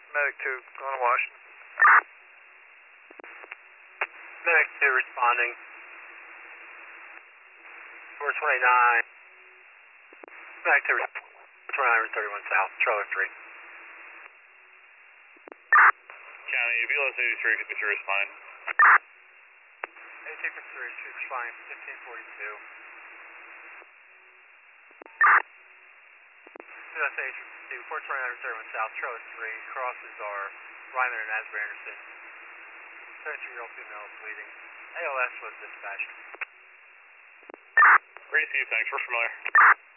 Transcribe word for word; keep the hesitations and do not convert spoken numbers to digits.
Medic two, going to Washington. Medic two responding. four twenty-nine. Medic two, twenty-nine thirty-one South, trailer three. County, B L S eighty-three fifty-three responding. eighty-two fifty-three, street responding, fifteen forty-two. B L S eighty-two, four twenty-nine thirty-one South, trailer three. Crosses are Ryman and Asbury Anderson. thirty-three-year-old female is bleeding. A L S was dispatched. Receive, thanks, we're familiar.